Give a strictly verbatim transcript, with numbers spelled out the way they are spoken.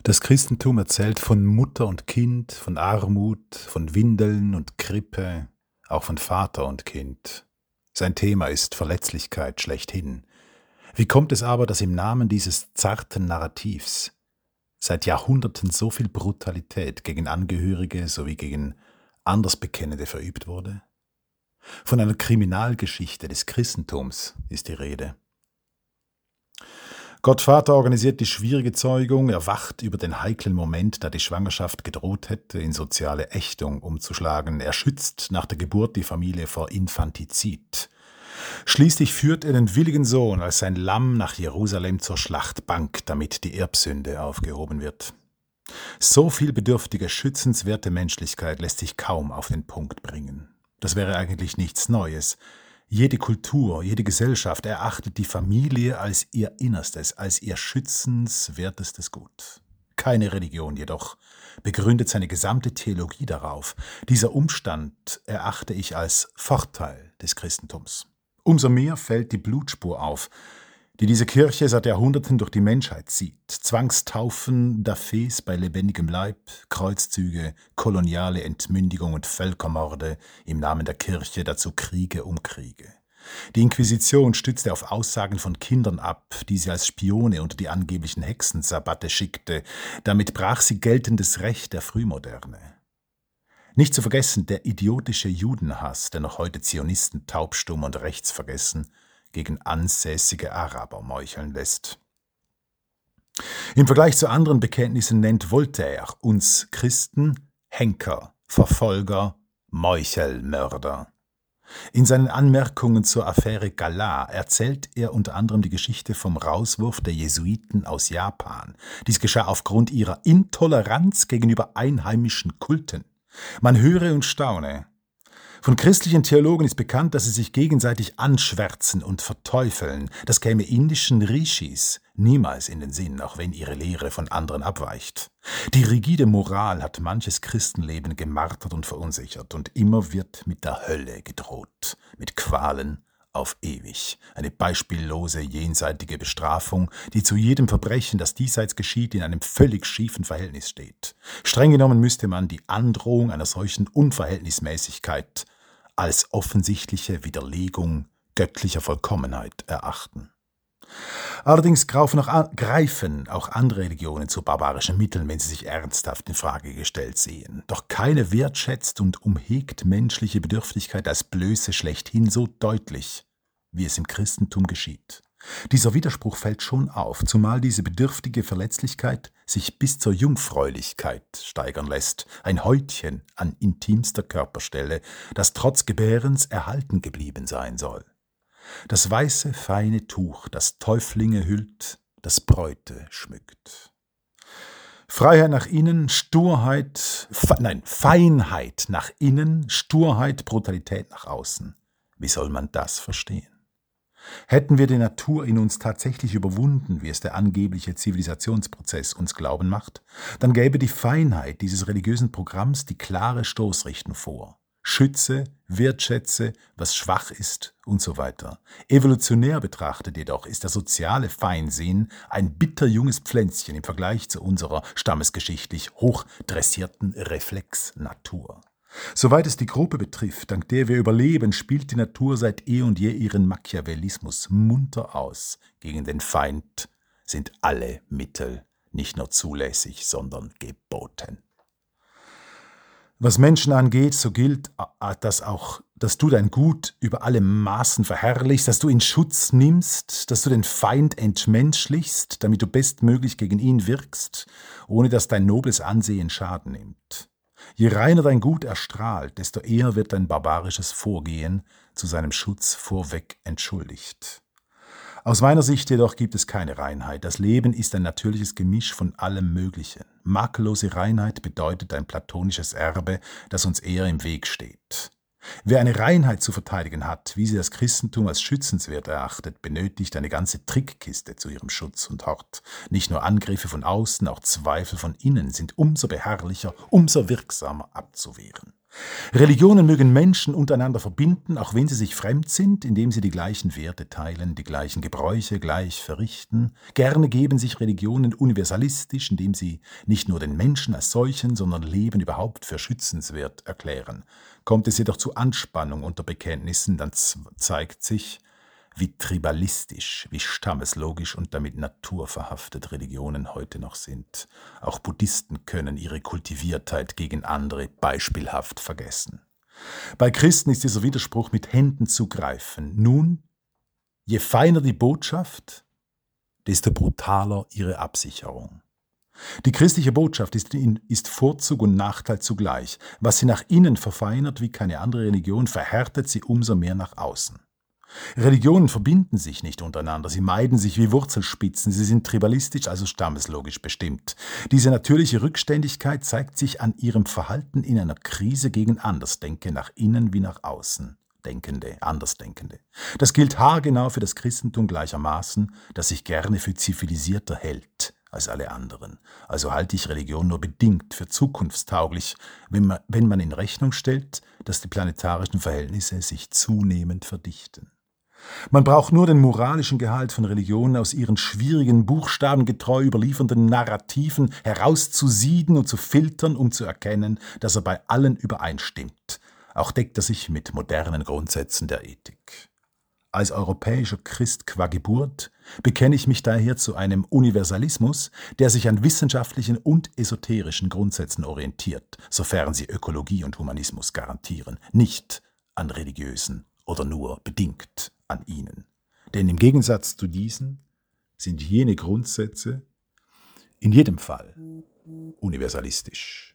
Das Christentum erzählt von Mutter und Kind, von Armut, von Windeln und Krippe, auch von Vater und Kind. Sein Thema ist Verletzlichkeit schlechthin. Wie kommt es aber, dass im Namen dieses zarten Narrativs seit Jahrhunderten so viel Brutalität gegen Angehörige sowie gegen Andersbekennende verübt wurde? Von einer Kriminalgeschichte des Christentums ist die Rede. Gottvater organisiert die schwierige Zeugung, er wacht über den heiklen Moment, da die Schwangerschaft gedroht hätte, in soziale Ächtung umzuschlagen. Er schützt nach der Geburt die Familie vor Infantizid. Schließlich führt er den willigen Sohn als sein Lamm nach Jerusalem zur Schlachtbank, damit die Erbsünde aufgehoben wird. So viel bedürftige, schützenswerte Menschlichkeit lässt sich kaum auf den Punkt bringen. Das wäre eigentlich nichts Neues. Jede Kultur, jede Gesellschaft erachtet die Familie als ihr Innerstes, als ihr schützenswertestes Gut. Keine Religion jedoch begründet seine gesamte Theologie darauf. Dieser Umstand erachte ich als Vorteil des Christentums. Umso mehr fällt die Blutspur auf, die diese Kirche seit Jahrhunderten durch die Menschheit zieht. Zwangstaufen, Dafés bei lebendigem Leib, Kreuzzüge, koloniale Entmündigung und Völkermorde im Namen der Kirche, dazu Kriege um Kriege. Die Inquisition stützte auf Aussagen von Kindern ab, die sie als Spione unter die angeblichen Hexensabbatte schickte. Damit brach sie geltendes Recht der Frühmoderne. Nicht zu vergessen der idiotische Judenhass, der noch heute Zionisten taubstumm und rechtsvergessen gegen ansässige Araber meucheln lässt. Im Vergleich zu anderen Bekenntnissen nennt Voltaire uns Christen Henker, Verfolger, Meuchelmörder. In seinen Anmerkungen zur Affäre Galah erzählt er unter anderem die Geschichte vom Rauswurf der Jesuiten aus Japan. Dies geschah aufgrund ihrer Intoleranz gegenüber einheimischen Kulten. Man höre und staune. Von christlichen Theologen ist bekannt, dass sie sich gegenseitig anschwärzen und verteufeln. Das käme indischen Rishis niemals in den Sinn, auch wenn ihre Lehre von anderen abweicht. Die rigide Moral hat manches Christenleben gemartert und verunsichert, und immer wird mit der Hölle gedroht, mit Qualen auf ewig. Eine beispiellose jenseitige Bestrafung, die zu jedem Verbrechen, das diesseits geschieht, in einem völlig schiefen Verhältnis steht. Streng genommen müsste man die Androhung einer solchen Unverhältnismäßigkeit als offensichtliche Widerlegung göttlicher Vollkommenheit erachten. Allerdings greifen auch andere Religionen zu barbarischen Mitteln, wenn sie sich ernsthaft in Frage gestellt sehen. Doch keine wertschätzt und umhegt menschliche Bedürftigkeit als Blöße schlechthin so deutlich, wie es im Christentum geschieht. Dieser Widerspruch fällt schon auf, zumal diese bedürftige Verletzlichkeit sich bis zur Jungfräulichkeit steigern lässt, ein Häutchen an intimster Körperstelle, das trotz Gebärens erhalten geblieben sein soll. Das weiße, feine Tuch, das Täuflinge hüllt, das Bräute schmückt. Freiheit nach innen, Sturheit, fe- nein, Feinheit nach innen, Sturheit, Brutalität nach außen. Wie soll man das verstehen? Hätten wir die Natur in uns tatsächlich überwunden, wie es der angebliche Zivilisationsprozess uns glauben macht, dann gäbe die Feinheit dieses religiösen Programms die klare Stoßrichtung vor. Schütze, wertschätze, was schwach ist und so weiter. Evolutionär betrachtet jedoch ist der soziale Feinsinn ein bitterjunges Pflänzchen im Vergleich zu unserer stammesgeschichtlich hochdressierten Reflexnatur. Soweit es die Gruppe betrifft, dank der wir überleben, spielt die Natur seit eh und je ihren Machiavellismus munter aus. Gegen den Feind sind alle Mittel nicht nur zulässig, sondern geboten. Was Menschen angeht, so gilt, dass auch, dass du dein Gut über alle Maßen verherrlichst, dass du in Schutz nimmst, dass du den Feind entmenschlichst, damit du bestmöglich gegen ihn wirkst, ohne dass dein nobles Ansehen Schaden nimmt. Je reiner dein Gut erstrahlt, desto eher wird dein barbarisches Vorgehen zu seinem Schutz vorweg entschuldigt. Aus meiner Sicht jedoch gibt es keine Reinheit. Das Leben ist ein natürliches Gemisch von allem Möglichen. Makellose Reinheit bedeutet ein platonisches Erbe, das uns eher im Weg steht. Wer eine Reinheit zu verteidigen hat, wie sie das Christentum als schützenswert erachtet, benötigt eine ganze Trickkiste zu ihrem Schutz und Hort. Nicht nur Angriffe von außen, auch Zweifel von innen sind umso beharrlicher, umso wirksamer abzuwehren. Religionen mögen Menschen untereinander verbinden, auch wenn sie sich fremd sind, indem sie die gleichen Werte teilen, die gleichen Gebräuche gleich verrichten. Gerne geben sich Religionen universalistisch, indem sie nicht nur den Menschen als solchen, sondern Leben überhaupt für schützenswert erklären. Kommt es jedoch zu Anspannung unter Bekenntnissen, dann zeigt sich, wie tribalistisch, wie stammeslogisch und damit naturverhaftet Religionen heute noch sind. Auch Buddhisten können ihre Kultiviertheit gegen andere beispielhaft vergessen. Bei Christen ist dieser Widerspruch mit Händen zu greifen. Nun, je feiner die Botschaft, desto brutaler ihre Absicherung. Die christliche Botschaft ist, ist Vorzug und Nachteil zugleich. Was sie nach innen verfeinert wie keine andere Religion, verhärtet sie umso mehr nach außen. Religionen verbinden sich nicht untereinander, sie meiden sich wie Wurzelspitzen, sie sind tribalistisch, also stammeslogisch bestimmt. Diese natürliche Rückständigkeit zeigt sich an ihrem Verhalten in einer Krise gegen Andersdenke, nach innen wie nach außen. Denkende, Andersdenkende. Das gilt haargenau für das Christentum gleichermaßen, das sich gerne für zivilisierter hält als alle anderen. Also halte ich Religion nur bedingt für zukunftstauglich, wenn man, wenn man in Rechnung stellt, dass die planetarischen Verhältnisse sich zunehmend verdichten. Man braucht nur den moralischen Gehalt von Religionen aus ihren schwierigen, buchstabengetreu überliefernden Narrativen herauszusieden und zu filtern, um zu erkennen, dass er bei allen übereinstimmt. Auch deckt er sich mit modernen Grundsätzen der Ethik. Als europäischer Christ qua Geburt bekenne ich mich daher zu einem Universalismus, der sich an wissenschaftlichen und esoterischen Grundsätzen orientiert, sofern sie Ökologie und Humanismus garantieren, nicht an religiösen oder nur bedingt an ihnen. Denn im Gegensatz zu diesen sind jene Grundsätze in jedem Fall universalistisch.